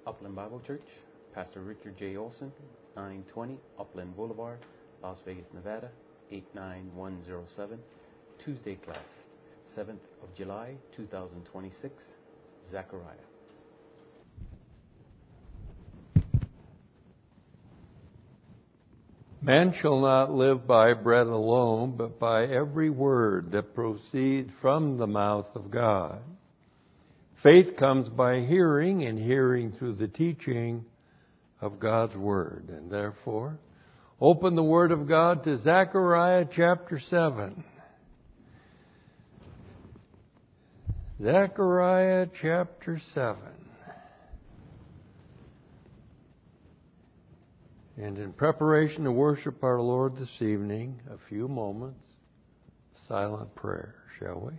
Upland Bible Church, Pastor Richard J. Olson, 920 Upland Boulevard, Las Vegas, Nevada, 89107. Tuesday class, 7th of July, 2026, Zechariah. Man shall not live by bread alone, but by every word that proceeds from the mouth of God. Faith comes by hearing, and hearing through the teaching of God's Word. And therefore, open the Word of God to Zechariah chapter 7. Zechariah chapter 7. And in preparation to worship our Lord this evening, a few moments, silent prayer, shall we?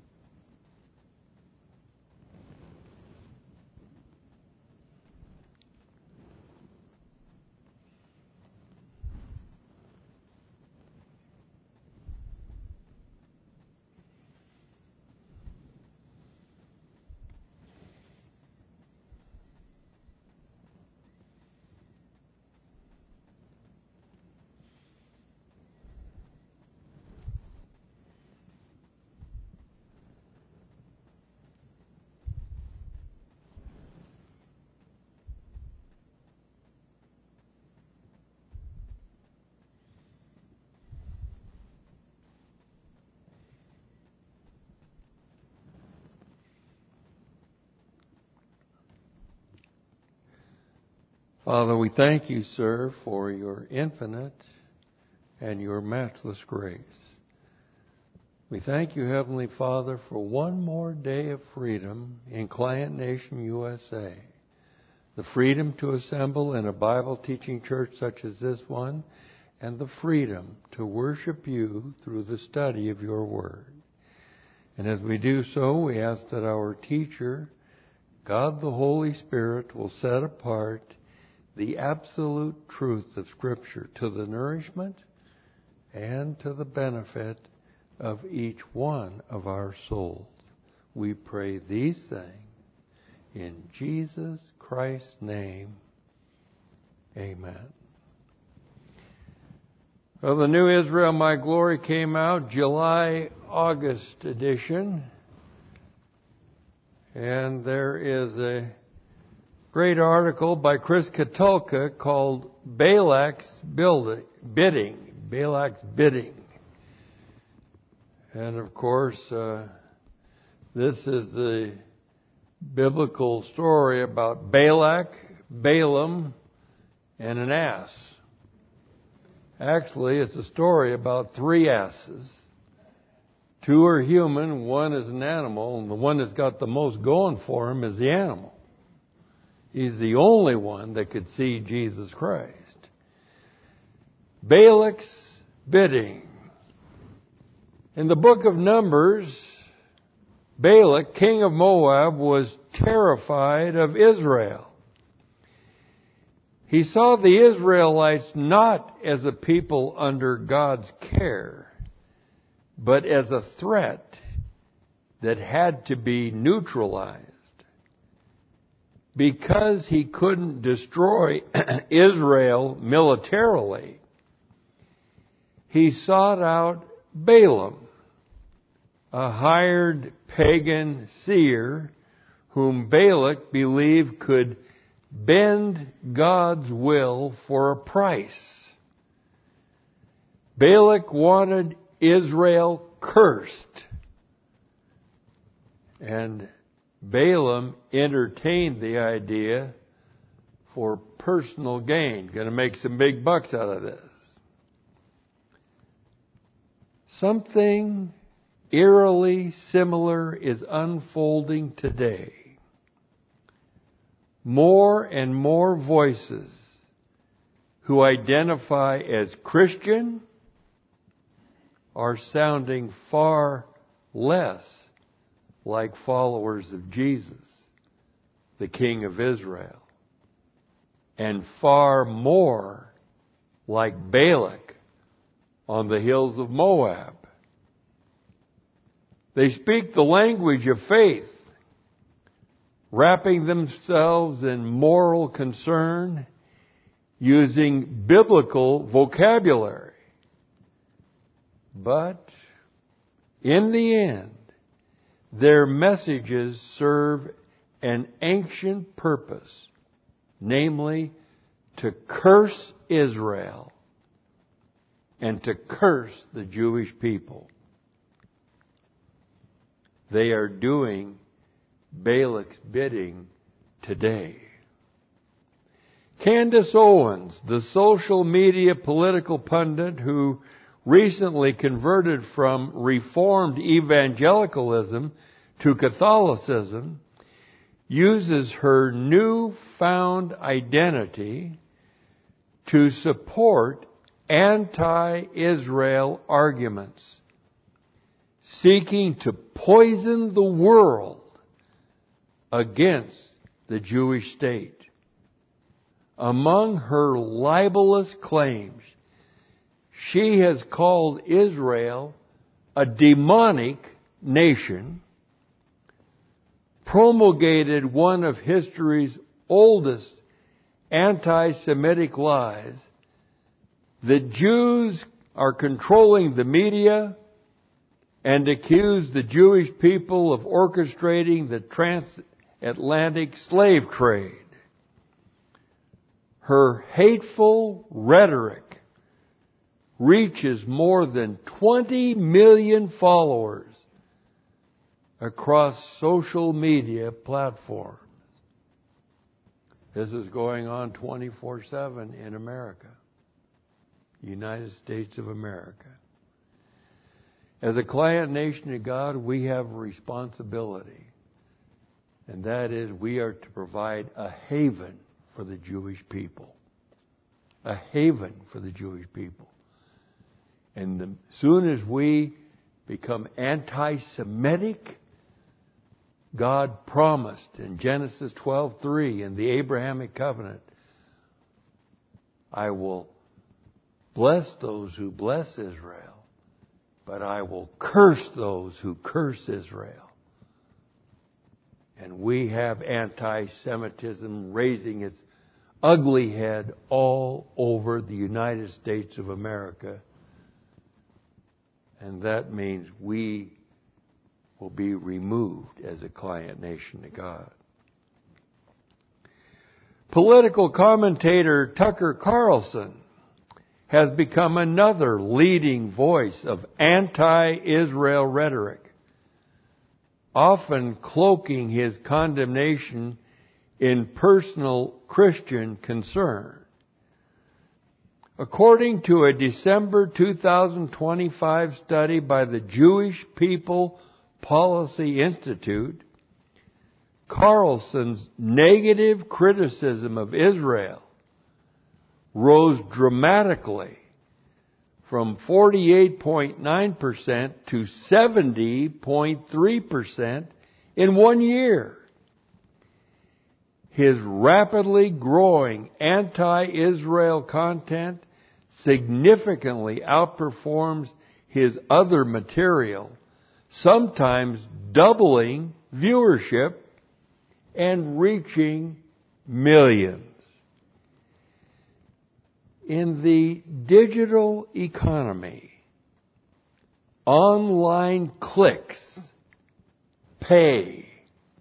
Father, we thank you, sir, for your infinite and your matchless grace. We thank you, Heavenly Father, for one more day of freedom in Client Nation, USA. The freedom to assemble in a Bible-teaching church such as this one, and the freedom to worship you through the study of your word. And as we do so, we ask that our teacher, God the Holy Spirit, will set apart the absolute truth of Scripture to the nourishment and to the benefit of each one of our souls. We pray these things in Jesus Christ's name. Amen. Well, the New Israel, My Glory came out July-August edition. And there is a great article by Chris Katulka called Balak's Bidding. Balak's Bidding. And of course, this is the biblical story about Balak, Balaam, and an ass. Actually, it's a story about three asses. Two are human, one is an animal, and the one that's got the most going for him is the animal. He's the only one that could see Jesus Christ. Balak's bidding. In the book of Numbers, Balak, king of Moab, was terrified of Israel. He saw the Israelites not as a people under God's care, but as a threat that had to be neutralized. Because he couldn't destroy Israel militarily, he sought out Balaam, a hired pagan seer whom Balak believed could bend God's will for a price. Balak wanted Israel cursed, and Balaam entertained the idea for personal gain. Going to make some big bucks out of this. Something eerily similar is unfolding today. More and more voices who identify as Christian are sounding far less like followers of Jesus, the King of Israel, and far more like Balak on the hills of Moab. They speak the language of faith, wrapping themselves in moral concern, using biblical vocabulary. But in the end, their messages serve an ancient purpose, namely to curse Israel and to curse the Jewish people. They are doing Balak's bidding today. Candace Owens, the social media political pundit who recently converted from Reformed evangelicalism to Catholicism, uses her newfound identity to support anti-Israel arguments, seeking to poison the world against the Jewish state. Among her libelous claims, she has called Israel a demonic nation, promulgated one of history's oldest anti-Semitic lies, that Jews are controlling the media, and accused the Jewish people of orchestrating the transatlantic slave trade. Her hateful rhetoric reaches more than 20 million followers across social media platforms. This is going on 24/7 in America, United States of America. As a client nation of God, we have a responsibility, and that is we are to provide a haven for the Jewish people. A haven for the Jewish people. And as soon as we become anti-Semitic, God promised in Genesis 12:3 in the Abrahamic covenant, I will bless those who bless Israel, but I will curse those who curse Israel. And we have anti-Semitism raising its ugly head all over the United States of America. And that means we will be removed as a client nation to God. Political commentator Tucker Carlson has become another leading voice of anti-Israel rhetoric, often cloaking his condemnation in personal Christian concern. According to a December 2025 study by the Jewish People Policy Institute, Carlson's negative criticism of Israel rose dramatically from 48.9% to 70.3% in 1 year. His rapidly growing anti-Israel content significantly outperforms his other material, sometimes doubling viewership and reaching millions. In the digital economy, online clicks pay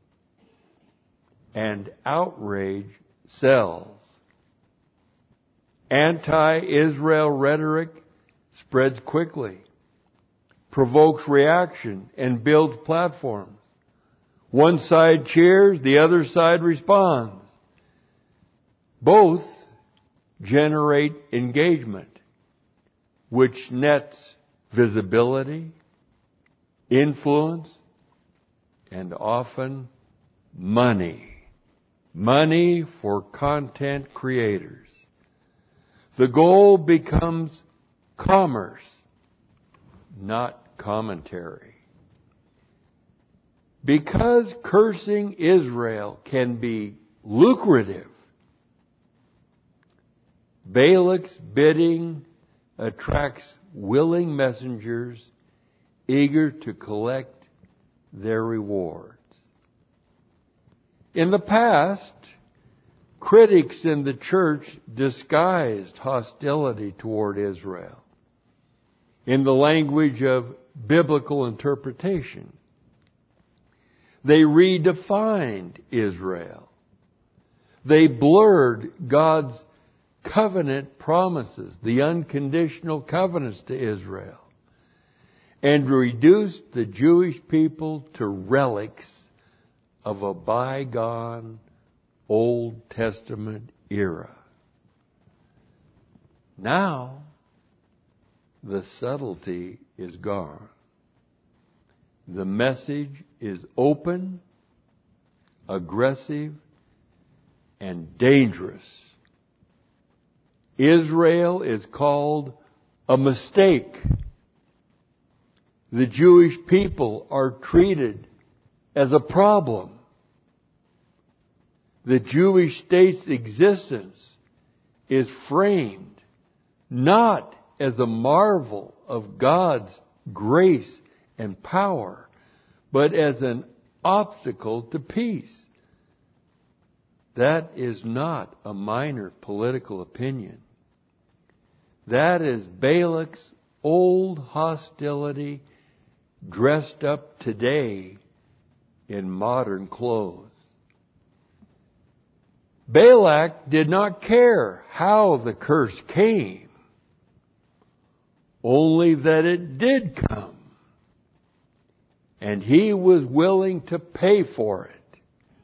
and outrage sells. Anti-Israel rhetoric spreads quickly, provokes reaction, and builds platforms. One side cheers, the other side responds. Both generate engagement, which nets visibility, influence, and often money. Money for content creators. The goal becomes commerce, not commentary. Because cursing Israel can be lucrative, Balak's bidding attracts willing messengers eager to collect their rewards. In the past, critics in the church disguised hostility toward Israel in the language of biblical interpretation. They redefined Israel. They blurred God's covenant promises, the unconditional covenants to Israel, and reduced the Jewish people to relics of a bygone Old Testament era. Now, the subtlety is gone. The message is open, aggressive, and dangerous. Israel is called a mistake. The Jewish people are treated as a problem. The Jewish state's existence is framed not as a marvel of God's grace and power, but as an obstacle to peace. That is not a minor political opinion. That is Balak's old hostility dressed up today in modern clothes. Balak did not care how the curse came, only that it did come. And he was willing to pay for it.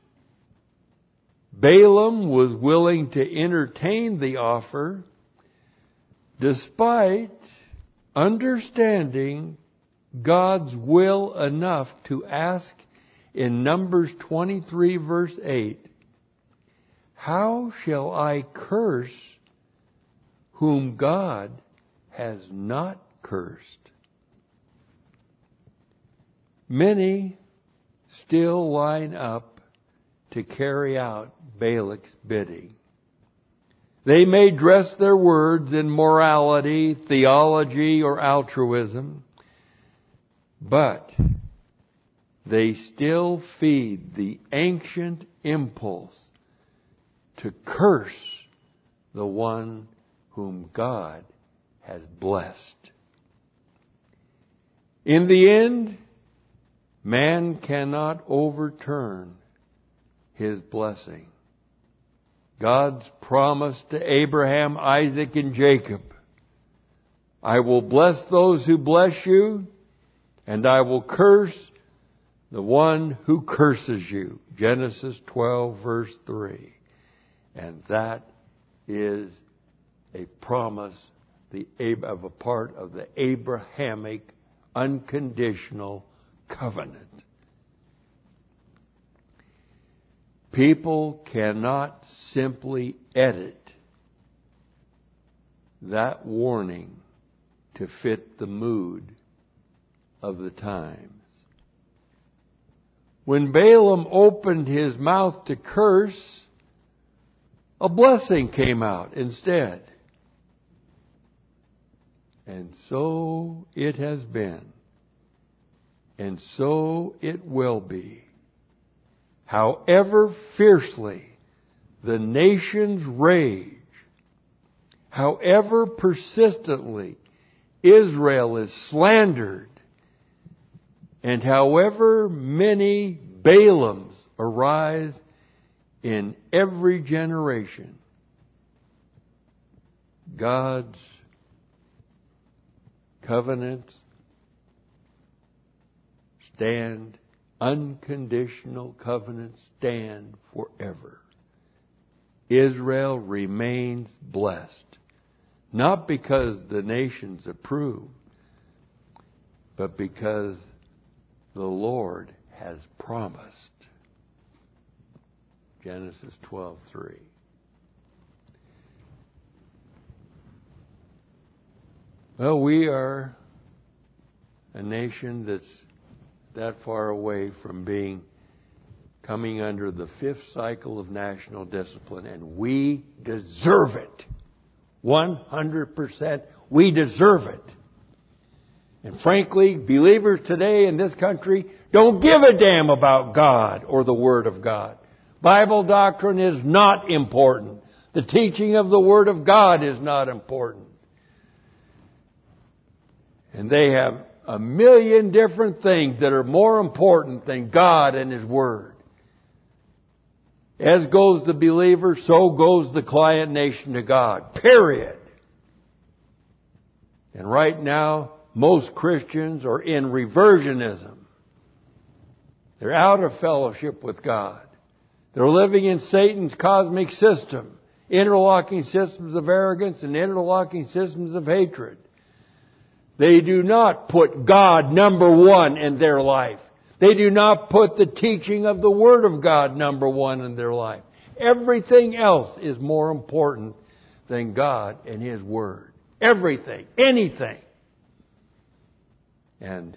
Balaam was willing to entertain the offer despite understanding God's will enough to ask in Numbers 23 verse 8, "How shall I curse whom God has not cursed?" Many still line up to carry out Balak's bidding. They may dress their words in morality, theology, or altruism, but they still feed the ancient impulse to curse the one whom God has blessed. In the end, man cannot overturn his blessing. God's promise to Abraham, Isaac, and Jacob, "I will bless those who bless you, and I will curse the one who curses you." Genesis 12, verse 3. And that is a promise of a part of the Abrahamic unconditional covenant. People cannot simply edit that warning to fit the mood of the times. When Balaam opened his mouth to curse, a blessing came out instead. And so it has been, and so it will be. However fiercely the nations rage, however persistently Israel is slandered, and however many Balaams arise in every generation, God's covenants stand. Unconditional covenants stand forever. Israel remains blessed, not because the nations approve, but because the Lord has promised. Genesis 12:3. Well, we are a nation that's that far away from coming under the fifth cycle of national discipline, and we deserve it. 100%, we deserve it. And frankly, believers today in this country don't give a damn about God or the Word of God. Bible doctrine is not important. The teaching of the Word of God is not important. And they have a million different things that are more important than God and His Word. As goes the believer, so goes the client nation to God. Period. And right now, most Christians are in reversionism. They're out of fellowship with God. They're living in Satan's cosmic system. Interlocking systems of arrogance and interlocking systems of hatred. They do not put God number one in their life. They do not put the teaching of the Word of God number one in their life. Everything else is more important than God and His Word. Everything. Anything. And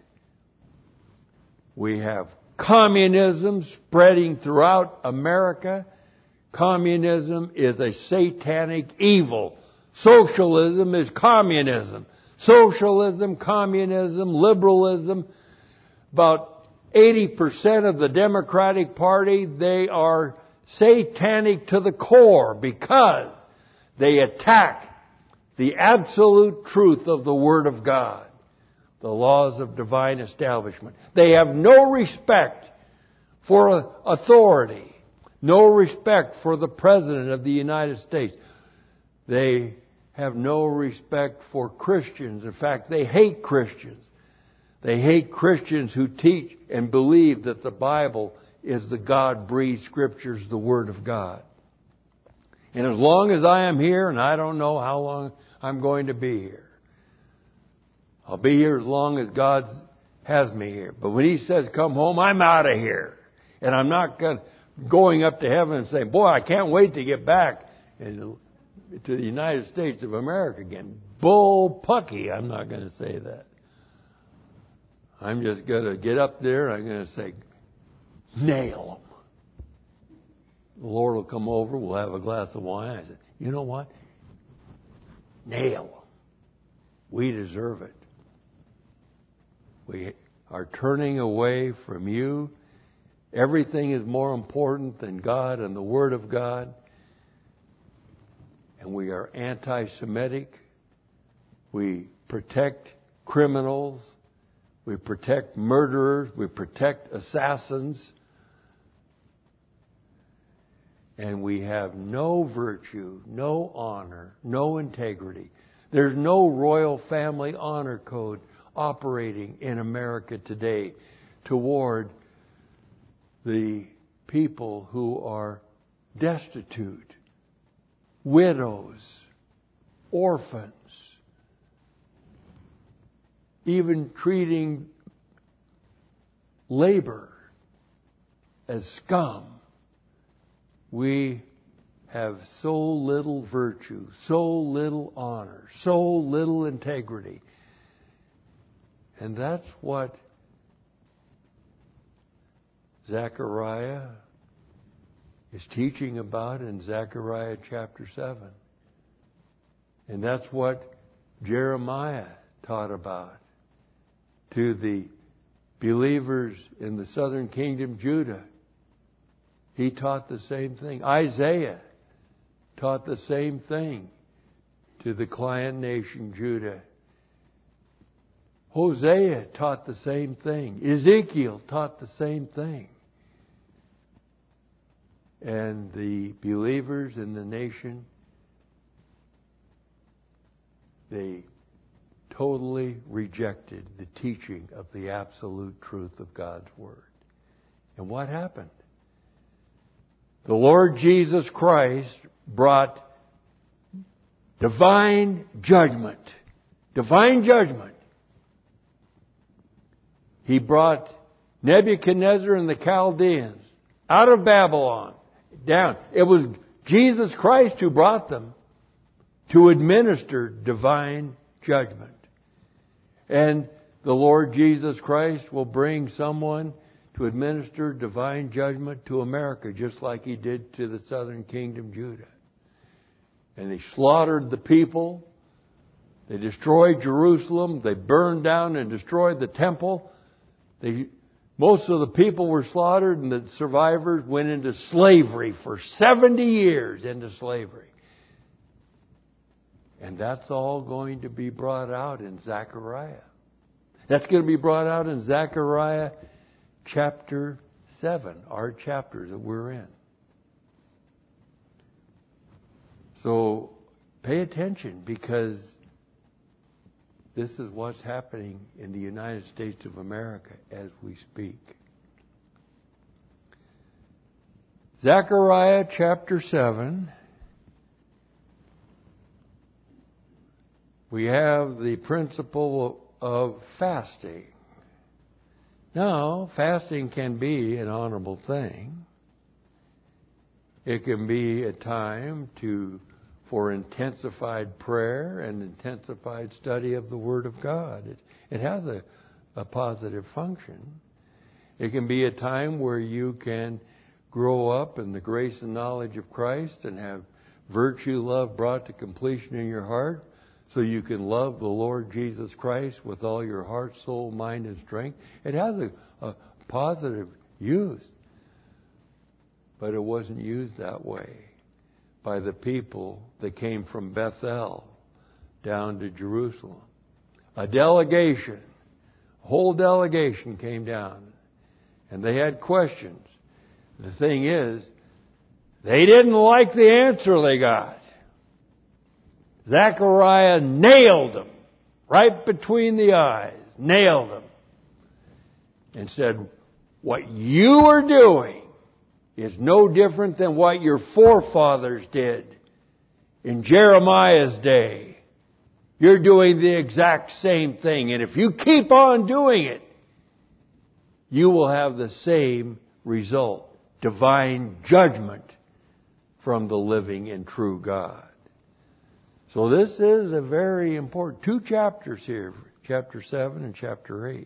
we have communism spreading throughout America. Communism is a satanic evil. Socialism is communism. Socialism, communism, liberalism. About 80% of the Democratic Party, they are satanic to the core because they attack the absolute truth of the Word of God, the laws of divine establishment. They have no respect for authority, no respect for the President of the United States. They have no respect for Christians. In fact, they hate Christians. They hate Christians who teach and believe that the Bible is the God-breathed Scriptures, the Word of God. And as long as I am here, and I don't know how long I'm going to be here, I'll be here as long as God has me here. But when He says come home, I'm out of here. And I'm not going up to heaven and saying, boy, I can't wait to get back to the United States of America again. Bull pucky. I'm not going to say that. I'm just going to get up there and I'm going to say, nail them. The Lord will come over. We'll have a glass of wine. I said, you know what? Nail them. We deserve it. We are turning away from you. Everything is more important than God and the Word of God. And we are anti-Semitic. We protect criminals. We protect murderers. We protect assassins. And we have no virtue, no honor, no integrity. There's no royal family honor code operating in America today toward the people who are destitute, widows, orphans, even treating labor as scum. We have so little virtue, so little honor, so little integrity. And that's what Zechariah is teaching about in Zechariah chapter 7. And that's what Jeremiah taught about to the believers in the southern kingdom, Judah. He taught the same thing. Isaiah taught the same thing to the client nation, Judah. Hosea taught the same thing. Ezekiel taught the same thing. And the believers in the nation, they totally rejected the teaching of the absolute truth of God's Word. And what happened? The Lord Jesus Christ brought divine judgment. Divine judgment. He brought Nebuchadnezzar and the Chaldeans out of Babylon down. It was Jesus Christ who brought them to administer divine judgment. And the Lord Jesus Christ will bring someone to administer divine judgment to America, just like He did to the southern kingdom, Judah. And He slaughtered the people. They destroyed Jerusalem. They burned down and destroyed the temple. They Most of the people were slaughtered, and the survivors went into slavery for 70 years into slavery. And that's all going to be brought out in Zechariah. That's going to be brought out in Zechariah chapter 7, our chapter that we're in. So pay attention, because this is what's happening in the United States of America as we speak. Zechariah chapter 7. We have the principle of fasting. Now, fasting can be an honorable thing. It can be a time for intensified prayer and intensified study of the Word of God. It has a positive function. It can be a time where you can grow up in the grace and knowledge of Christ and have virtue, love brought to completion in your heart, so you can love the Lord Jesus Christ with all your heart, soul, mind, and strength. It has a positive use. But it wasn't used that way by the people that came from Bethel down to Jerusalem. A whole delegation came down, and they had questions. The thing is, they didn't like the answer they got. Zechariah nailed them right between the eyes, nailed them, and said, what you are doing is no different than what your forefathers did in Jeremiah's day. You're doing the exact same thing, and if you keep on doing it, you will have the same result, divine judgment from the living and true God. So this is a very important, 2 chapters here, chapter 7 and chapter 8.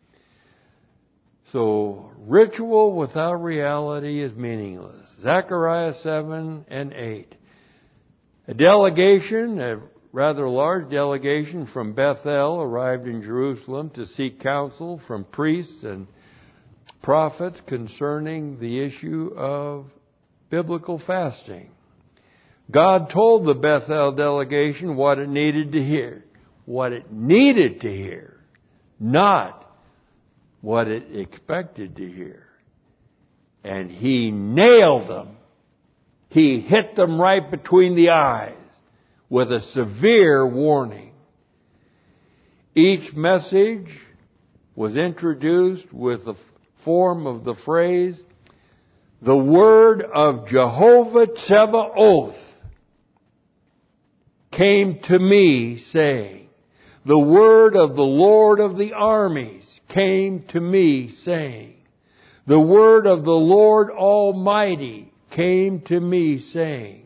So ritual without reality is meaningless. Zechariah 7 and 8. A delegation, a rather large delegation from Bethel arrived in Jerusalem to seek counsel from priests and prophets concerning the issue of biblical fasting. God told the Bethel delegation what it needed to hear. What it needed to hear. Not what it expected to hear. And He nailed them. He hit them right between the eyes with a severe warning. Each message was introduced with the form of the phrase, the word of Jehovah Tsevaoth came to me, saying, the word of the Lord of the armies came to me, saying, the word of the Lord Almighty came to me, saying.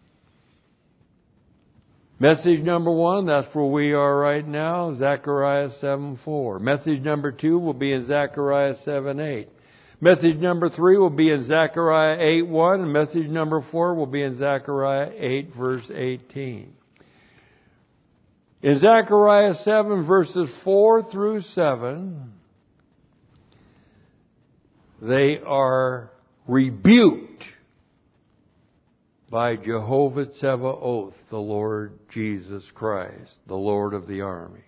Message number 1, that's where we are right now, Zechariah 7:4. Message number 2 will be in Zechariah 7:8. Message number 3 will be in Zechariah 8:1, and message number 4 will be in Zechariah 8, verse 18. In Zechariah 7, verses 4 through 7, they are rebuked by Jehovah Tsevaoth, the Lord Jesus Christ, the Lord of the armies.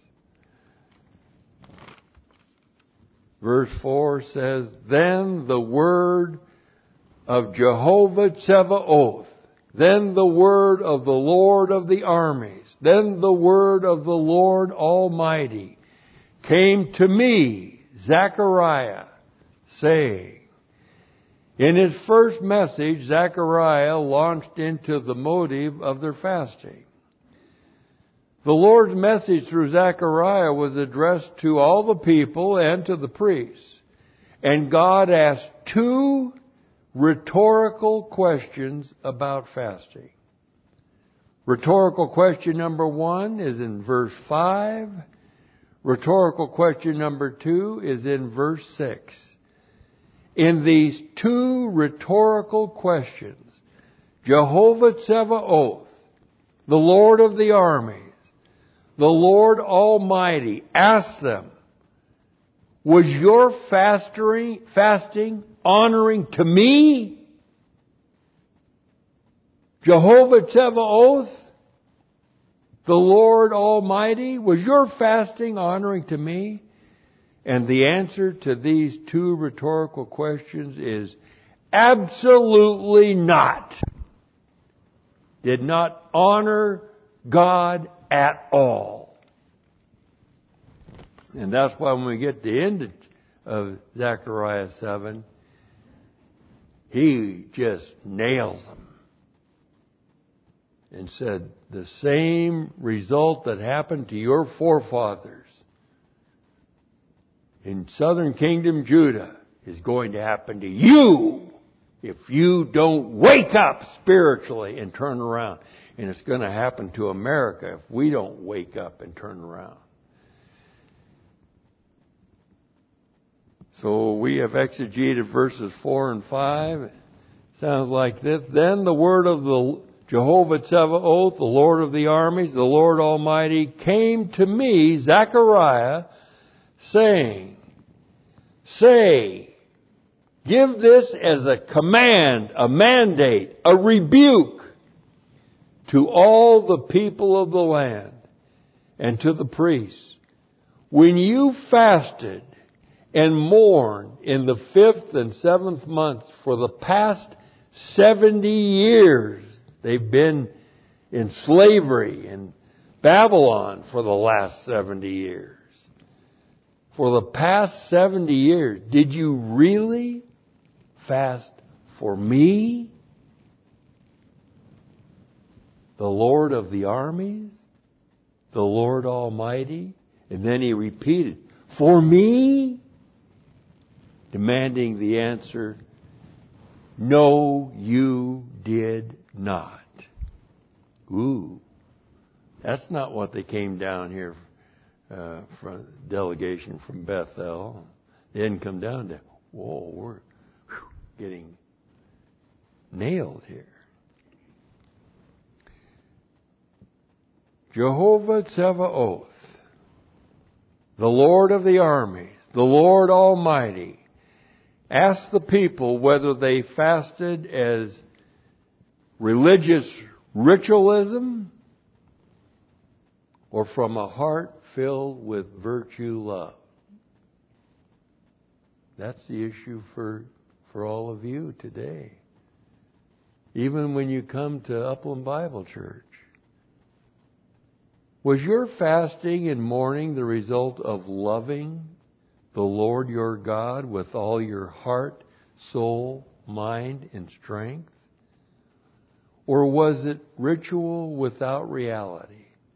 Verse 4 says, then the word of Jehovah Tsevaoth, then the word of the Lord of the armies, then the word of the Lord Almighty came to me, Zechariah, saying. In his first message, Zechariah launched into the motive of their fasting. The Lord's message through Zechariah was addressed to all the people and to the priests. And God asked 2 rhetorical questions about fasting. Rhetorical question number 1 is in verse 5. Rhetorical question number 2 is in verse 6. In these 2 rhetorical questions, Jehovah Tsevaoth, the Lord of the armies, the Lord Almighty, asked them, Was your fasting honoring to me? Jehovah Tsevaoth, the Lord Almighty, was your fasting honoring to me? And the answer to these two rhetorical questions is absolutely not. Did not honor God at all. And that's why when we get to the end of Zechariah 7, he just nails them. And said, the same result that happened to your forefathers in southern kingdom Judah is going to happen to you if you don't wake up spiritually and turn around. And it's going to happen to America if we don't wake up and turn around. So we have exegeted verses 4 and 5. It sounds like this. Then the word of the Jehovah Tsevaoth, the Lord of the armies, the Lord Almighty, came to me, Zechariah, saying, Say, give this as a command, a mandate, a rebuke to all the people of the land and to the priests. When you fasted and mourned in the 5th and 7th months for the past 70 years, they've been in slavery in Babylon for the last 70 years. For the past 70 years, did you really fast for me? The Lord of the armies? The Lord Almighty? And then he repeated, for me? Demanding the answer, no, you did not. Ooh, that's not what they came down here from delegation from Bethel. They didn't come down to, whoa, we're getting nailed here. Jehovah Tsevaoth, the Lord of the armies, the Lord Almighty, asked the people whether they fasted as religious ritualism or from a heart filled with virtue love. That's the issue for all of you today. Even when you come to Upland Bible Church. Was your fasting and mourning the result of loving the Lord your God with all your heart, soul, mind, and strength? Or was it ritual without reality?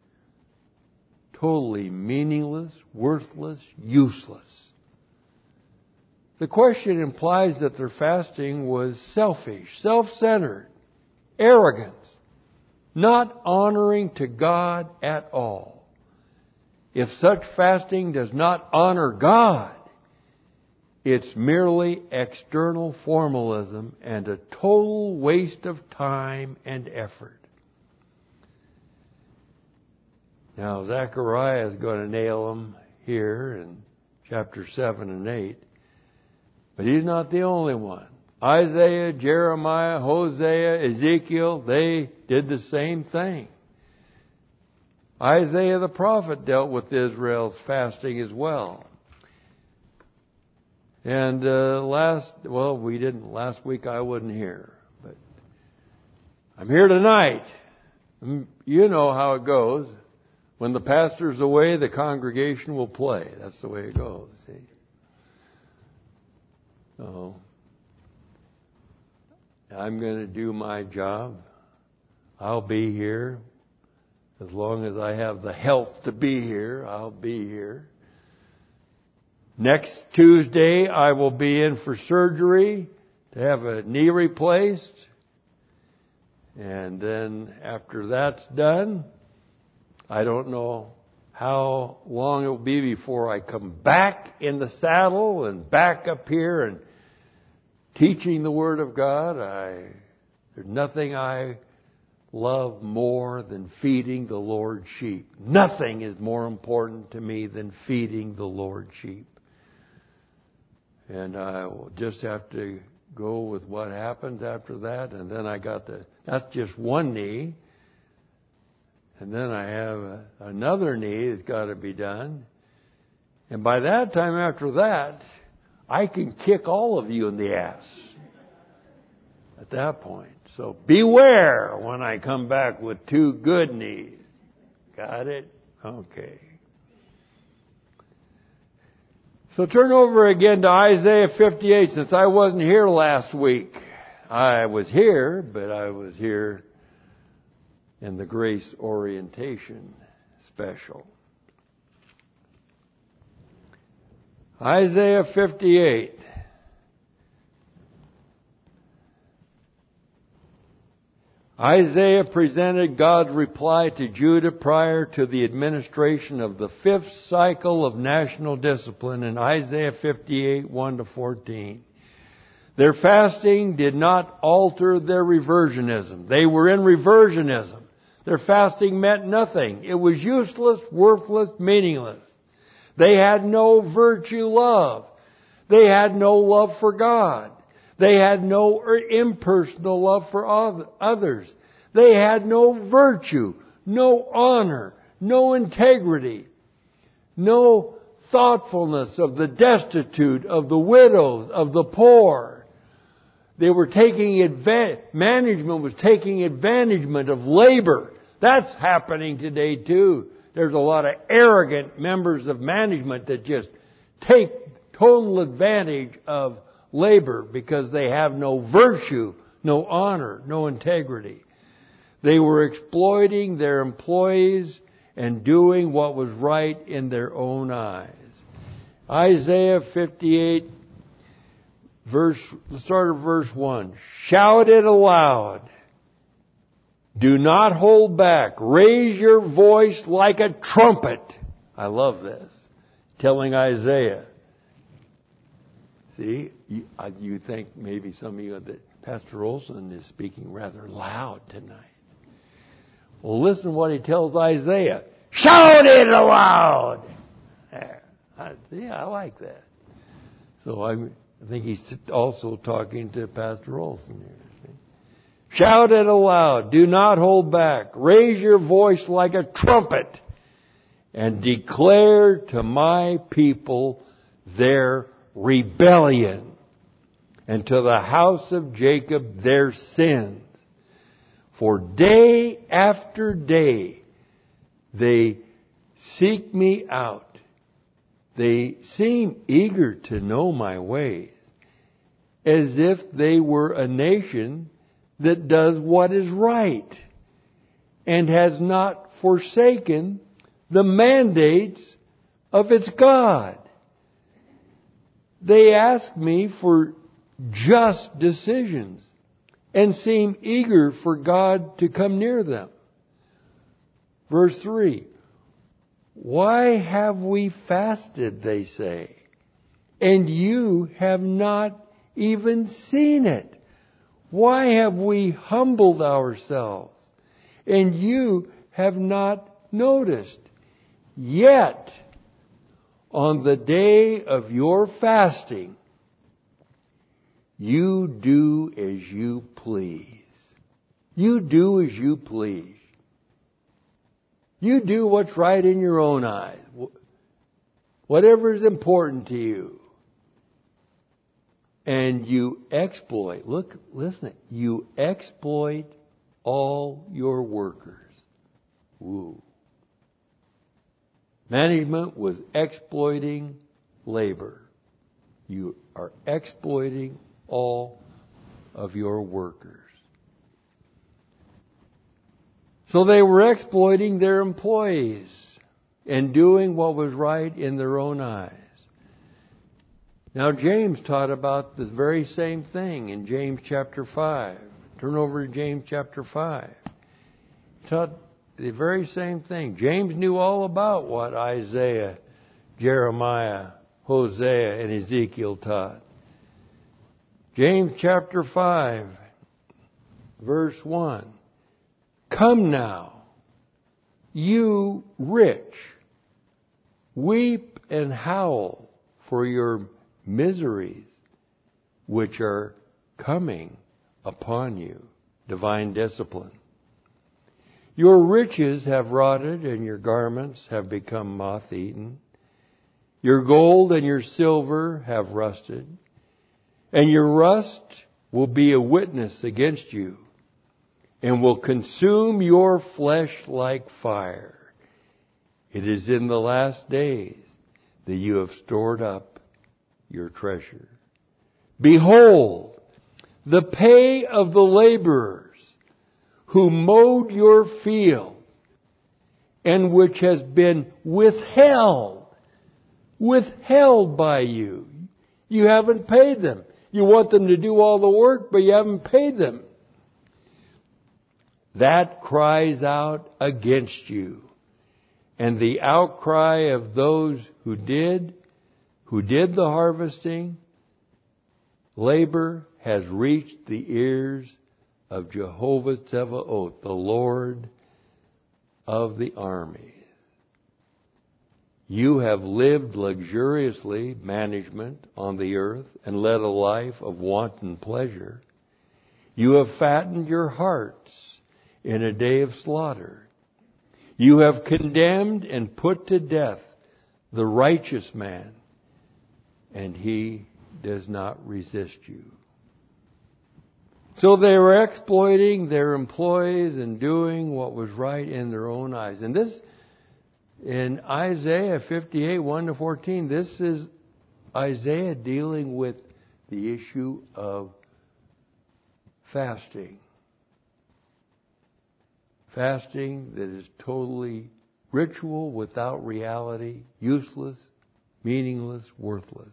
Totally meaningless, worthless, useless. The question implies that their fasting was selfish, self-centered, arrogant, not honoring to God at all. If such fasting does not honor God, it's merely external formalism and a total waste of time and effort. Now, Zechariah is going to nail them here in chapter 7 and 8. But he's not the only one. Isaiah, Jeremiah, Hosea, Ezekiel, they did the same thing. Isaiah the prophet dealt with Israel's fasting as well. And last week I wasn't here. But I'm here tonight. You know how it goes. When the pastor's away, the congregation will play. That's the way it goes, see. So, I'm going to do my job. I'll be here. As long as I have the health to be here, I'll be here. Next Tuesday, I will be in for surgery to have a knee replaced. And then after that's done, I don't know how long it will be before I come back in the saddle and back up here and teaching the Word of God. There's nothing I love more than feeding the Lord's sheep. Nothing is more important to me than feeding the Lord's sheep. And I will just have to go with what happens after that. And then that's just one knee. And then I have another knee that's got to be done. And by that time after that, I can kick all of you in the ass at that point. So beware when I come back with 2 good knees. Got it? Okay. So turn over again to Isaiah 58, since I wasn't here last week. I was here, but I was here in the Grace Orientation Special. Isaiah 58. Isaiah presented God's reply to Judah prior to the administration of the 5th cycle of national discipline in Isaiah 58, 1-14. Their fasting did not alter their reversionism. They were in reversionism. Their fasting meant nothing. It was useless, worthless, meaningless. They had no virtue love. They had no love for God. They had no impersonal love for others. They had no virtue, no honor, no integrity, no thoughtfulness of the destitute, of the widows, of the poor. They were management was taking advantage of labor. That's happening today too. There's a lot of arrogant members of management that just take total advantage of labor because they have no virtue, no honor, no integrity. They were exploiting their employees and doing what was right in their own eyes. Isaiah 58, let's start at verse 1. Shout it aloud. Do not hold back. Raise your voice like a trumpet. I love this. Telling Isaiah. See, you think maybe some of you that Pastor Olson is speaking rather loud tonight. Well, listen to what he tells Isaiah. Shout it aloud! There. I like that. So I think he's also talking to Pastor Olson here. See? Shout it aloud. Do not hold back. Raise your voice like a trumpet and declare to my people their rebellion, and to the house of Jacob their sins. For day after day they seek me out. They seem eager to know my ways, as if they were a nation that does what is right and has not forsaken the mandates of its God. They ask me for just decisions and seem eager for God to come near them. Verse 3. Why have we fasted, they say, and you have not even seen it? Why have we humbled ourselves, and you have not noticed? Yet, on the day of your fasting, you do as you please. You do as you please. You do what's right in your own eyes. Whatever is important to you. And you exploit, listen, you exploit all your workers. Woo. Management was exploiting labor. You are exploiting all of your workers. So they were exploiting their employees and doing what was right in their own eyes. Now James taught about this very same thing in James chapter 5. Turn over to James chapter 5. He taught the very same thing. James knew all about what Isaiah, Jeremiah, Hosea, and Ezekiel taught. James chapter 5, verse 1. Come now, you rich, weep and howl for your miseries which are coming upon you. Divine discipline. Your riches have rotted, and your garments have become moth-eaten. Your gold and your silver have rusted, and your rust will be a witness against you, and will consume your flesh like fire. It is in the last days that you have stored up your treasure. Behold, the pay of the laborers who mowed your field, and which has been withheld by you. You haven't paid them. You want them to do all the work, but you haven't paid them. That cries out against you. And the outcry of those who did the harvesting, labor, has reached the ears of Jehovah Tsevaot, the Lord of the armies. You have lived luxuriously, management, on the earth, and led a life of wanton pleasure. You have fattened your hearts in a day of slaughter. You have condemned and put to death the righteous man, and he does not resist you. So they were exploiting their employees and doing what was right in their own eyes. And this, in Isaiah 58, 1-14, this is Isaiah dealing with the issue of fasting. Fasting that is totally ritual, without reality, useless, meaningless, worthless.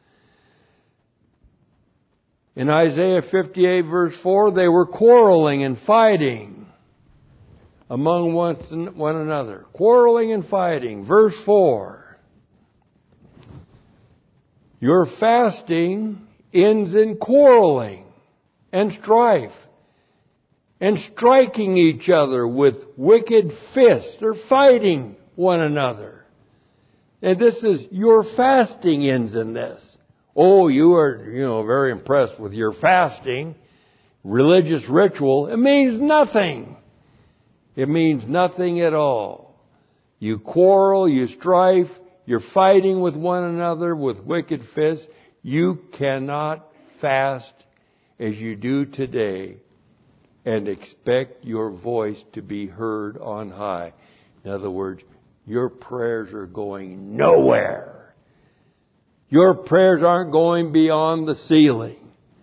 In Isaiah 58 verse 4, they were quarreling and fighting among one another. Quarreling and fighting. Verse 4. Your fasting ends in quarreling and strife and striking each other with wicked fists. They're fighting one another. And this is, your fasting ends in this. Oh, you are, very impressed with your fasting, religious ritual. It means nothing. It means nothing at all. You quarrel, you strife, you're fighting with one another with wicked fists. You cannot fast as you do today and expect your voice to be heard on high. In other words, your prayers are going nowhere. Your prayers aren't going beyond the ceiling.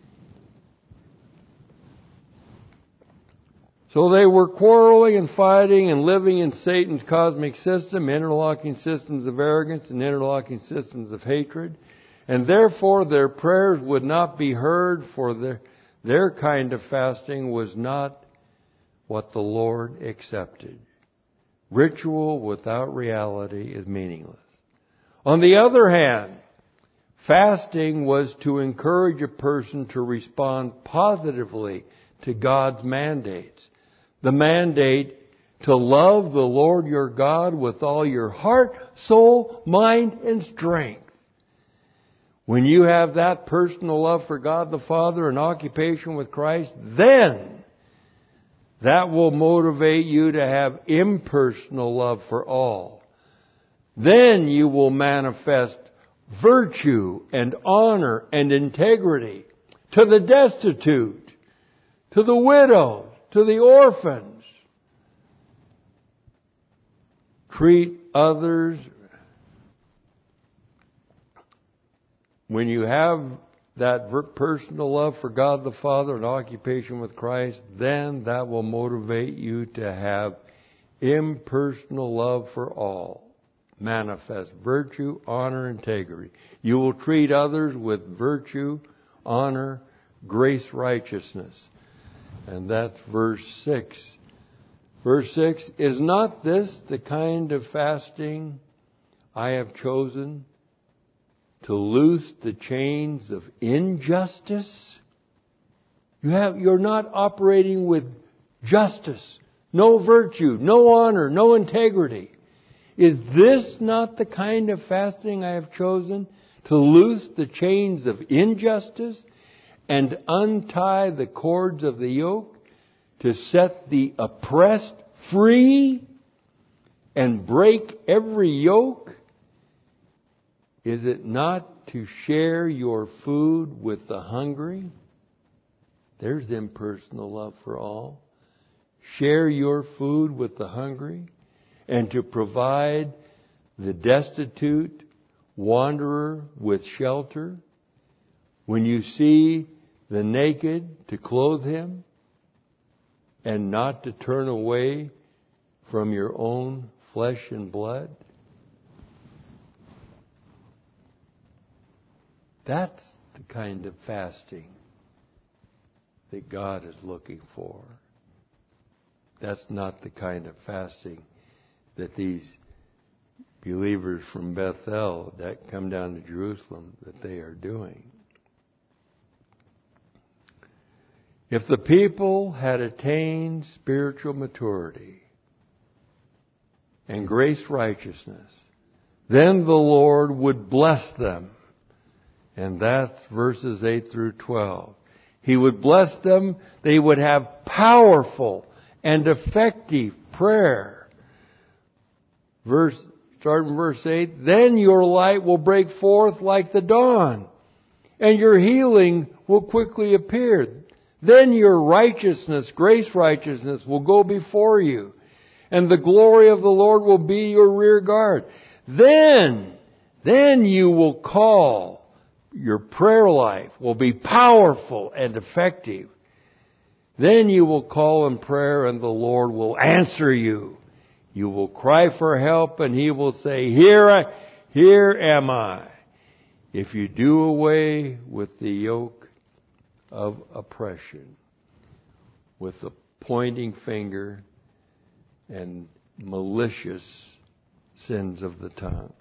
So they were quarreling and fighting and living in Satan's cosmic system, interlocking systems of arrogance and interlocking systems of hatred. And therefore their prayers would not be heard, for their kind of fasting was not what the Lord accepted. Ritual without reality is meaningless. On the other hand, fasting was to encourage a person to respond positively to God's mandates. The mandate to love the Lord your God with all your heart, soul, mind, and strength. When you have that personal love for God the Father and occupation with Christ, then that will motivate you to have impersonal love for all. Then you will manifest virtue and honor and integrity to the destitute, to the widows, to the orphans. Treat others. When you have that personal love for God the Father and occupation with Christ, then that will motivate you to have impersonal love for all. Manifest virtue, honor, integrity. You will treat others with virtue, honor, grace, righteousness. And that's verse 6. Verse 6, is not this the kind of fasting I have chosen, to loose the chains of injustice? You're not operating with justice, no virtue, no honor, no integrity. Is this not the kind of fasting I have chosen? to loose the chains of injustice and untie the cords of the yoke, to set the oppressed free and break every yoke? Is it not to share your food with the hungry? There's impersonal love for all. Share your food with the hungry, and to provide the destitute wanderer with shelter. When you see the naked, to clothe him, and not to turn away from your own flesh and blood. That's the kind of fasting that God is looking for. That's not the kind of fasting that these believers from Bethel that come down to Jerusalem that they are doing. If the people had attained spiritual maturity and grace righteousness, then the Lord would bless them. And that's verses 8 through 12. He would bless them. They would have powerful and effective prayer. Starting verse 8, then your light will break forth like the dawn, and your healing will quickly appear. Then your righteousness, grace righteousness, will go before you, and the glory of the Lord will be your rear guard. Then you will call. Your prayer life will be powerful and effective. Then you will call in prayer and the Lord will answer you. You will cry for help and He will say, Here am I. If you do away with the yoke of oppression, with the pointing finger and malicious sins of the tongue.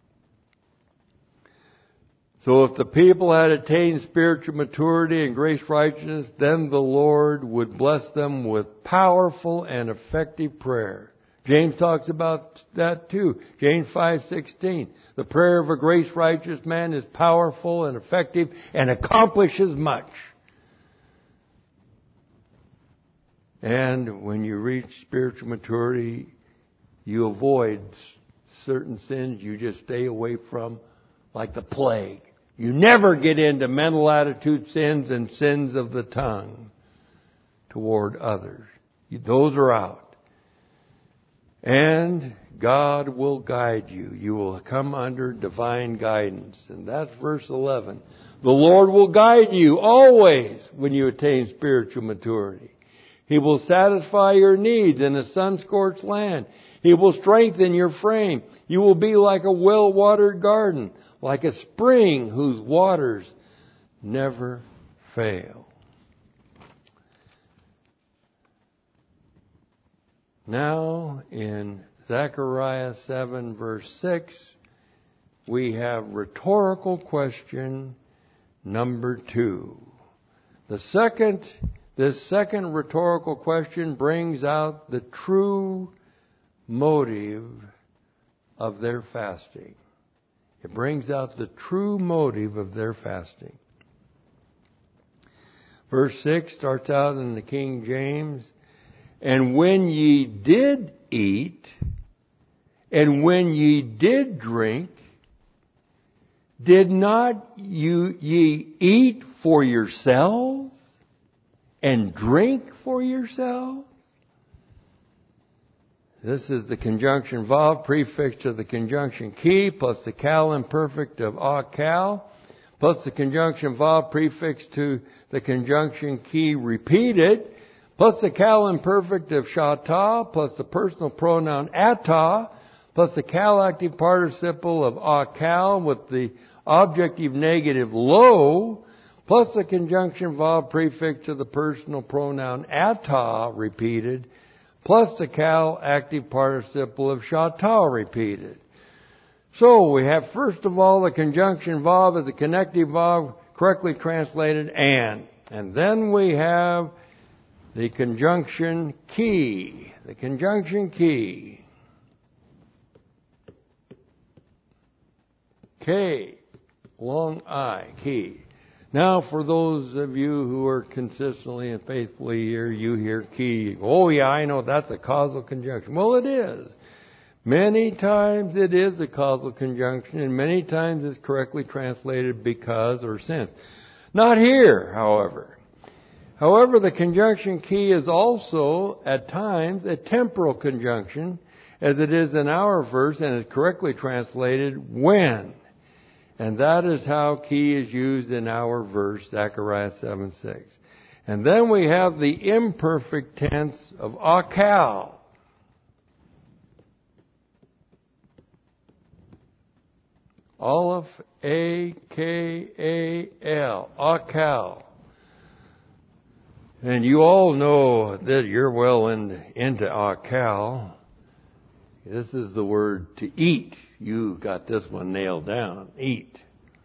So if the people had attained spiritual maturity and grace righteousness, then the Lord would bless them with powerful and effective prayer. James talks about that too. James 5:16. The prayer of a grace righteous man is powerful and effective and accomplishes much. And when you reach spiritual maturity, you avoid certain sins you just stay away from, like the plague. You never get into mental attitude sins and sins of the tongue toward others. Those are out. And God will guide you. You will come under divine guidance. And that's verse 11. The Lord will guide you always when you attain spiritual maturity. He will satisfy your needs in a sun-scorched land. He will strengthen your frame. You will be like a well-watered garden, like a spring whose waters never fail. Now, in Zechariah 7, verse 6, we have rhetorical question number 2. This second rhetorical question brings out the true motive of their fasting. It brings out the true motive of their fasting. Verse 6 starts out in the King James, and when ye did eat, and when ye did drink, did not ye eat for yourselves, and drink for yourselves? This is the conjunction vav prefix to the conjunction key plus the cal imperfect of akal plus the conjunction vav prefix to the conjunction key repeated plus the cal imperfect of shata plus the personal pronoun ata plus the cal active participle of akal with the objective negative lo plus the conjunction vav prefix to the personal pronoun ata repeated plus the cal active participle of shata repeated. So we have first of all the conjunction vav as the connective vav correctly translated and then we have the conjunction key. The conjunction key. K. long I, key. Now, for those of you who are consistently and faithfully here, you hear key. Oh, yeah, I know that's a causal conjunction. Well, it is. Many times it is a causal conjunction, and many times it's correctly translated because or since. Not here, however. However, the conjunction key is also, at times, a temporal conjunction, as it is in our verse, and is correctly translated when. And that is how key is used in our verse, Zechariah 7:6. And then we have the imperfect tense of akal. Aleph, A-K-A-L, akal. And you all know that you're well into akal. This is the word to eat. You got this one nailed down. Eat.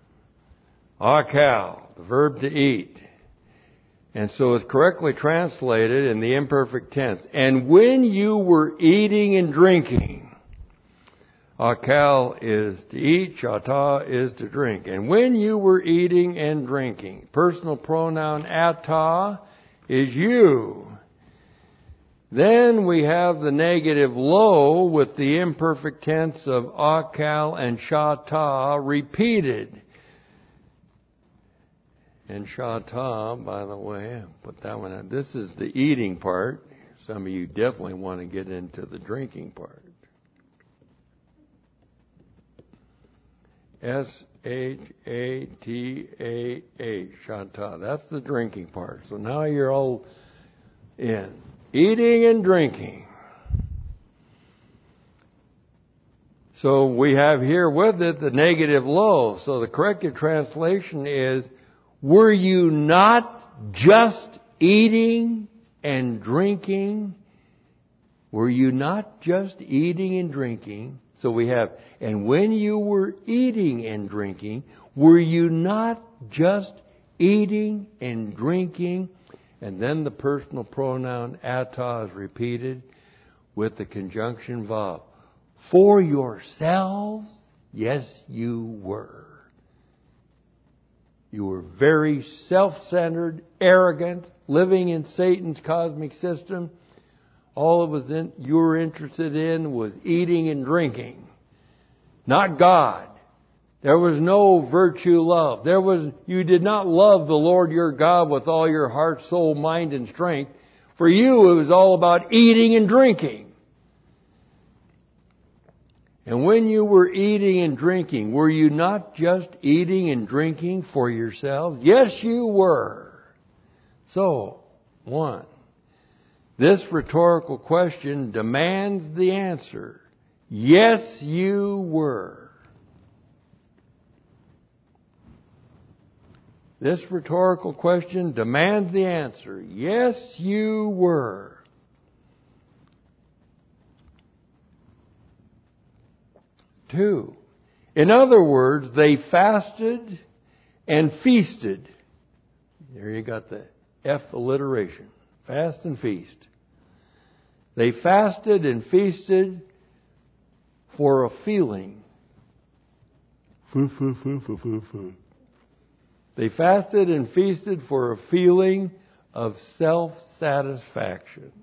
Akal, the verb to eat. And so it's correctly translated in the imperfect tense. And when you were eating and drinking, akal is to eat, shata is to drink. And when you were eating and drinking, personal pronoun ata is you. Then we have the negative lo with the imperfect tense of akal and shata repeated. And shata, by the way, put that one out. This is the eating part. Some of you definitely want to get into the drinking part. S-H-A-T-A-H, shata. That's the drinking part. So now you're all in. Eating and drinking. So we have here with it the negative lo. So the corrected translation is, were you not just eating and drinking? Were you not just eating and drinking? So we have, and when you were eating and drinking, were you not just eating and drinking? And then the personal pronoun ata is repeated with the conjunction vav. For yourselves, yes, you were. You were very self-centered, arrogant, living in Satan's cosmic system. All you were interested in was eating and drinking, not God. There was no virtue love. You did not love the Lord your God with all your heart, soul, mind, and strength. For you, it was all about eating and drinking. And when you were eating and drinking, were you not just eating and drinking for yourselves? Yes, you were. So, 1. This rhetorical question demands the answer. Yes, you were. This rhetorical question demands the answer. Yes, you were. 2. In other words, they fasted and feasted. There you got the F alliteration. Fast and feast. They fasted and feasted for a feeling. They fasted and feasted for a feeling of self-satisfaction.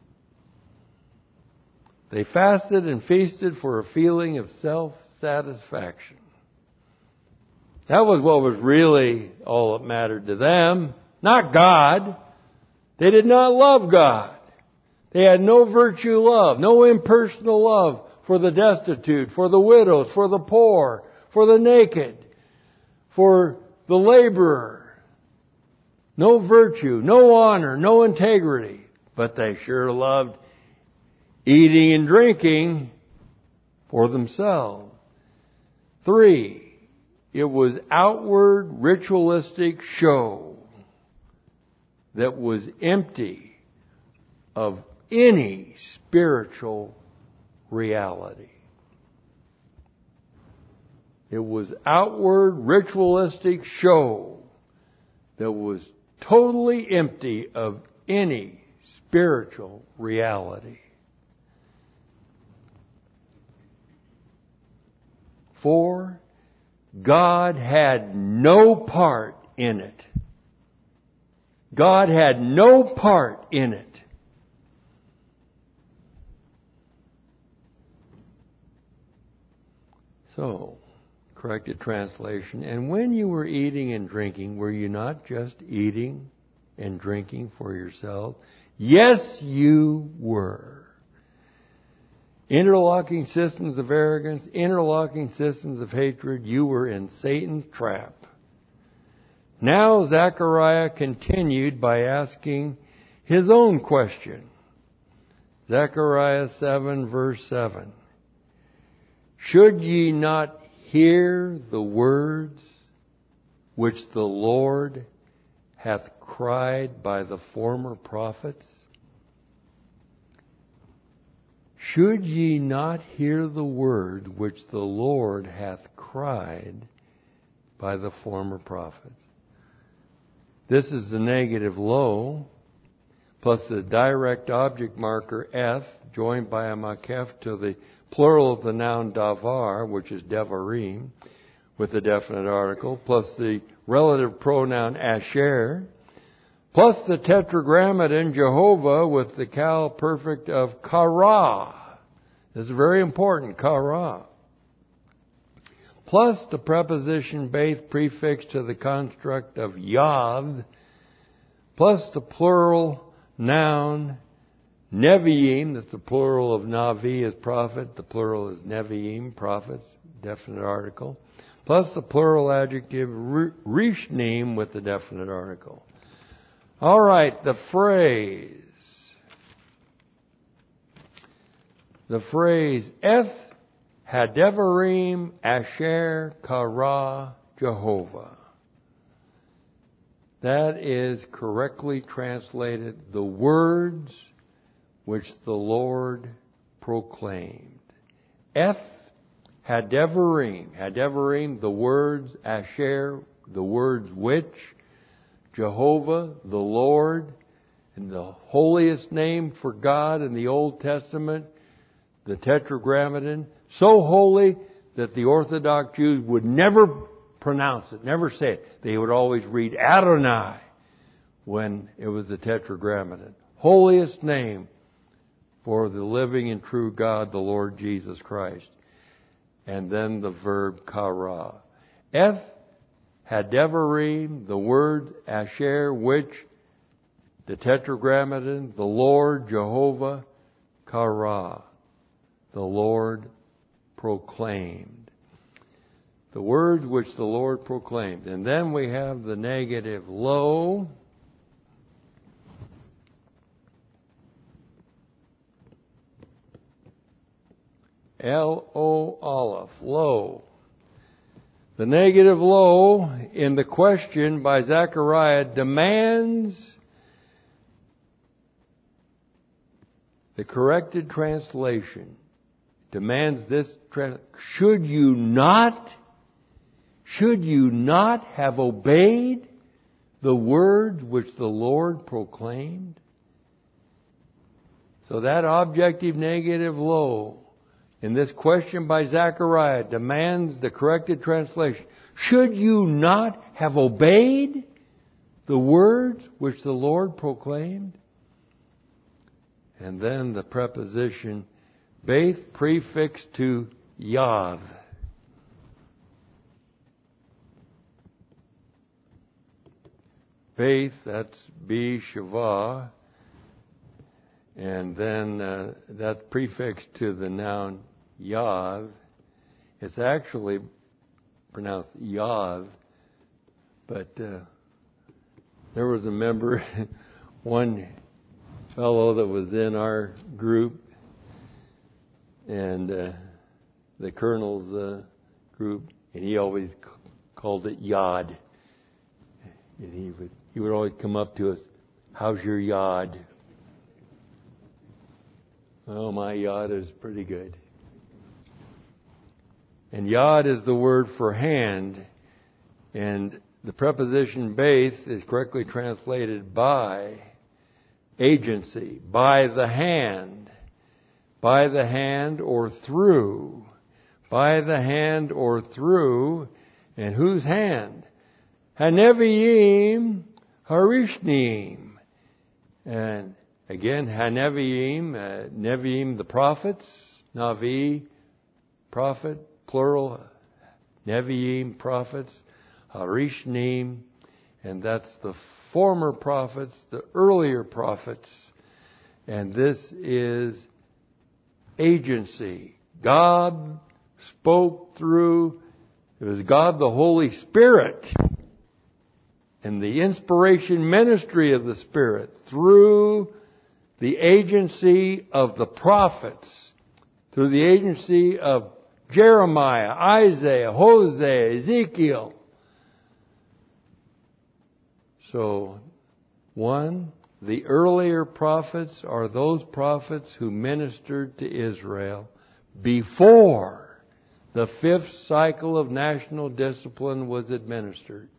They fasted and feasted for a feeling of self-satisfaction. That was what was really all that mattered to them, not God. They did not love God. They had no virtue love, no impersonal love for the destitute, for the widows, for the poor, for the naked, for the laborer. No virtue, no honor, no integrity. But they sure loved eating and drinking for themselves. 3, it was outward ritualistic show that was empty of any spiritual reality. It was outward ritualistic show that was totally empty of any spiritual reality. 4, God had no part in it. God had no part in it. So, corrected translation. And when you were eating and drinking, were you not just eating and drinking for yourself? Yes, you were. Interlocking systems of arrogance, interlocking systems of hatred, you were in Satan's trap. Now Zechariah continued by asking his own question. Zechariah 7 verse 7. Should ye not hear the words which the Lord hath cried by the former prophets? Should ye not hear the word which the Lord hath cried by the former prophets? This is the negative lo, plus the direct object marker eth, joined by a makef to the plural of the noun davar, which is devarim, with the definite article, plus the relative pronoun asher, plus the tetragrammaton Jehovah with the cal perfect of kara. This is very important, kara. Plus the preposition beith prefixed to the construct of yad, plus the plural noun neviim, that's the plural of navi is prophet, the plural is neviim, prophets, definite article, plus the plural adjective rishnim with the definite article. All right, the phrase eth hadevarim asher kara Jehovah. That is correctly translated, the words which the Lord proclaimed. Eth hadevarim, the words, asher, the words which, Jehovah, the Lord, and the holiest name for God in the Old Testament, the Tetragrammaton, so holy that the Orthodox Jews would never pronounce it, never say it. They would always read Adonai when it was the Tetragrammaton. Holiest name for the living and true God, the Lord Jesus Christ. And then the verb kara. Eth hadevarim, the word asher, which the Tetragrammaton, the Lord Jehovah, kara, the Lord proclaimed. The words which the Lord proclaimed. And then we have the negative lo. L-O Aleph, lo. The negative lo in the question by Zechariah demands the corrected translation. Demands this, should you not have obeyed the words which the Lord proclaimed? So that objective negative lo in this question by Zechariah demands the corrected translation. Should you not have obeyed the words which the Lord proclaimed? And then the preposition beith prefixed to yad. Beith, that's be shava. And then that's prefixed to the noun yad. It's actually pronounced yad, but there was a member, one fellow that was in our group, and the colonel's group, and he always called it yad. And he would always come up to us, how's your yad? Oh, my yad is pretty good. And yad is the word for hand, and the preposition beith is correctly translated by agency, by the hand or through, by the hand or through, And whose hand? Haneviim, Harishneim. And again, Haneviim, Neviim the prophets, Navi, prophet, plural, Neviim prophets, Harishneim, and that's the former prophets, the earlier prophets. And this is agency. God spoke through, it was God the Holy Spirit and the inspiration ministry of the Spirit through the agency of the prophets, through the agency of Jeremiah, Isaiah, Hosea, Ezekiel. So, one, the earlier prophets are those prophets who ministered to Israel before the fifth cycle of national discipline was administered.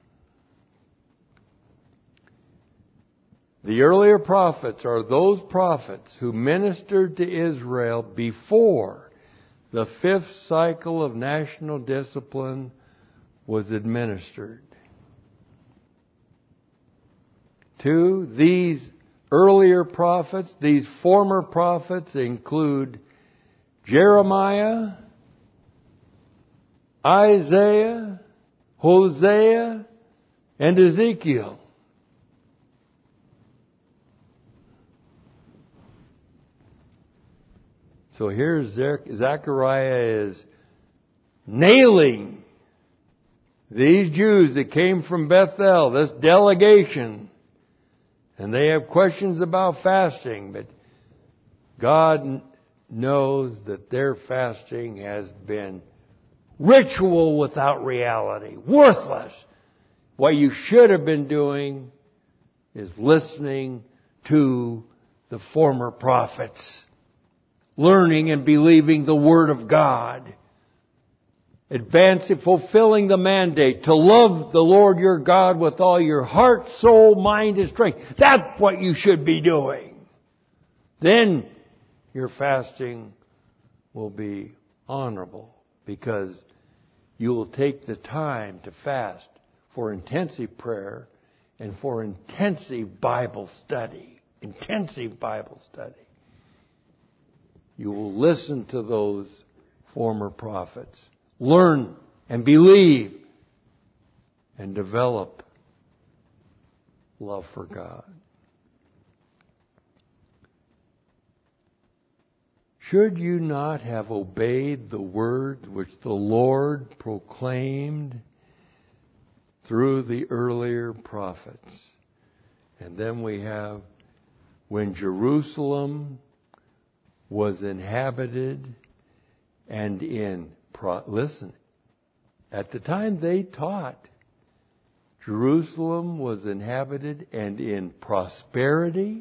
The earlier prophets are those prophets who ministered to Israel before the fifth cycle of national discipline was administered. 2, these earlier prophets, these former prophets include Jeremiah, Isaiah, Hosea, and Ezekiel. So here Zechariah is nailing these Jews that came from Bethel, this delegation. And they have questions about fasting, but God knows that their fasting has been ritual without reality, worthless. What you should have been doing is listening to the former prophets, learning and believing the Word of God, advancing, fulfilling the mandate to love the Lord your God with all your heart, soul, mind, and strength. That's what you should be doing. Then your fasting will be honorable because you will take the time to fast for intensive prayer and for intensive Bible study. Intensive Bible study. You will listen to those former prophets. Learn and believe and develop love for God. Should you not have obeyed the word which the Lord proclaimed through the earlier prophets? And then we have, when Jerusalem was inhabited and listen, at the time they taught, Jerusalem was inhabited and in prosperity,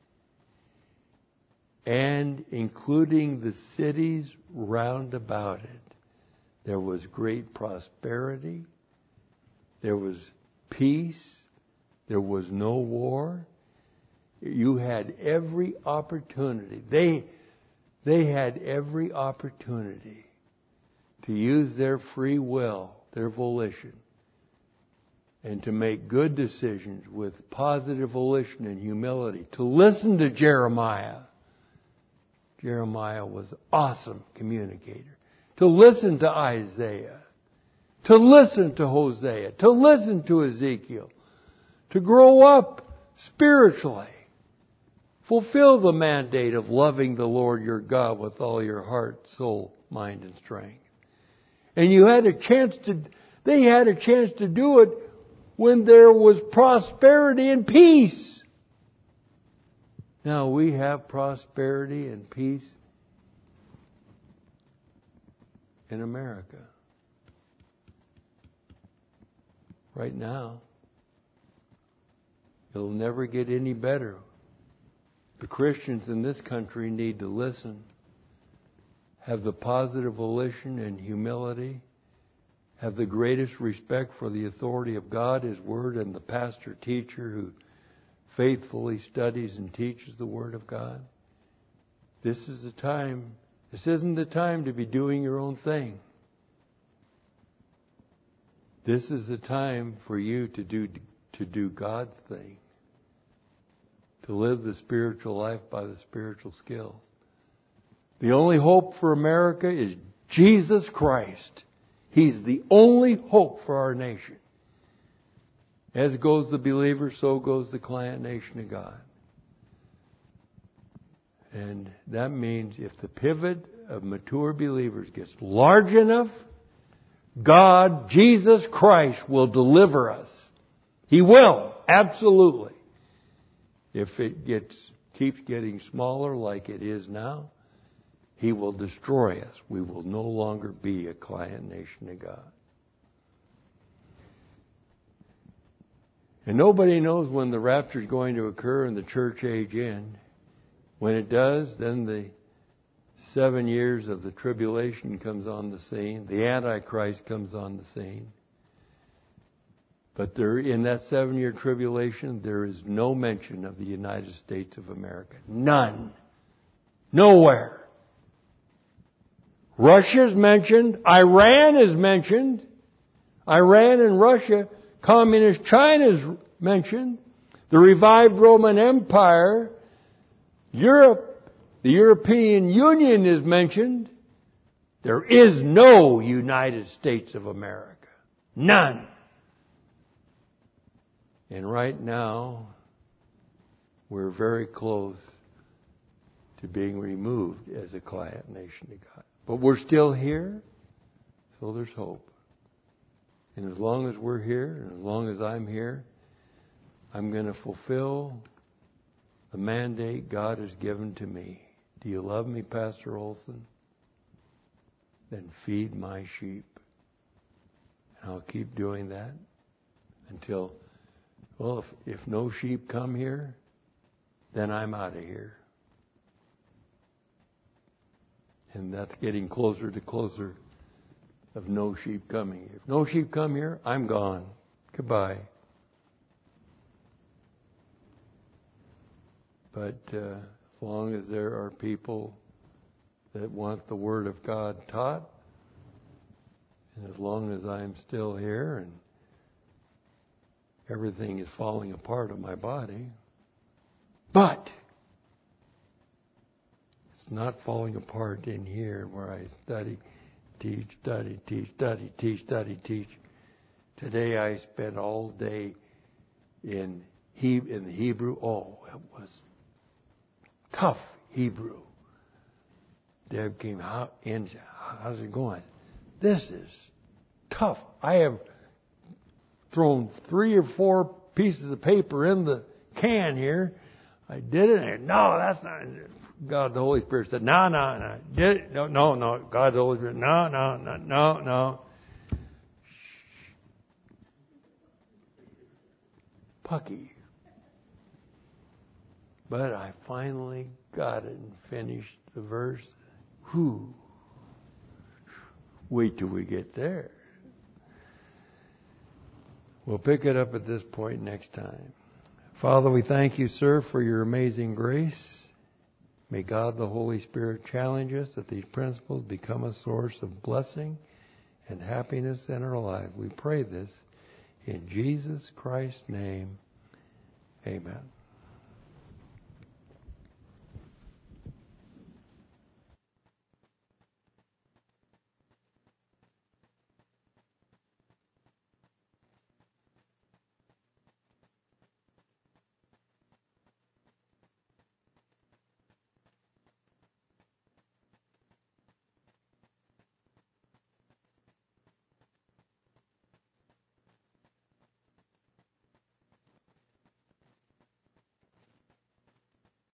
and including the cities round about it. There was great prosperity. There was peace. There was no war. You had every opportunity. They had every opportunity to use their free will, their volition, and to make good decisions with positive volition and humility. To listen to Jeremiah. Jeremiah was an awesome communicator. To listen to Isaiah. To listen to Hosea. To listen to Ezekiel. To grow up spiritually. Fulfill the mandate of loving the Lord your God with all your heart, soul, mind, and strength. And they had a chance to do it when there was prosperity and peace. Now we have prosperity and peace in America. Right now. It'll never get any better. The Christians in this country need to listen, have the positive volition and humility, have the greatest respect for the authority of God, His Word, and the pastor teacher who faithfully studies and teaches the Word of God. This isn't the time to be doing your own thing. This is the time for you to do God's thing. To live the spiritual life by the spiritual skills. The only hope for America is Jesus Christ. He's the only hope for our nation. As goes the believer, so goes the client nation of God. And that means if the pivot of mature believers gets large enough, God, Jesus Christ, will deliver us. He will, absolutely. If it keeps getting smaller like it is now, He will destroy us. We will no longer be a client nation of God. And nobody knows when the rapture is going to occur and the church age end. When it does, then the 7 years of the tribulation comes on the scene. The Antichrist comes on the scene. But in that 7-year tribulation, there is no mention of the United States of America. None. Nowhere. Russia's mentioned. Iran is mentioned. Iran and Russia. Communist China is mentioned. The revived Roman Empire. Europe, the European Union is mentioned. There is no United States of America. None. And right now, we're very close to being removed as a client nation of God. But we're still here, so there's hope. And as long as we're here, and as long as I'm here, I'm going to fulfill the mandate God has given to me. Do you love me, Pastor Olson? Then feed my sheep. And I'll keep doing that until, well, if no sheep come here, then I'm out of here. And that's getting closer to closer of no sheep coming. If no sheep come here, I'm gone. Goodbye. But as long as there are people that want the Word of God taught, and as long as I'm still here and everything is falling apart of my body, but it's not falling apart in here where I study, teach, study, teach, study, teach, study, teach. Today I spent all day in the Hebrew. Oh, it was tough Hebrew. Deb came out and said, how's it going? This is tough. I have thrown 3 or 4 pieces of paper in the can here. I did it. And no, that's not. God, the Holy Spirit said, no. Did it? No. God, the Holy Spirit, no. Pucky. But I finally got it and finished the verse. Whew. Wait till we get there. We'll pick it up at this point next time. Father, we thank you, sir, for your amazing grace. May God, the Holy Spirit, challenge us that these principles become a source of blessing and happiness in our life. We pray this in Jesus Christ's name. Amen.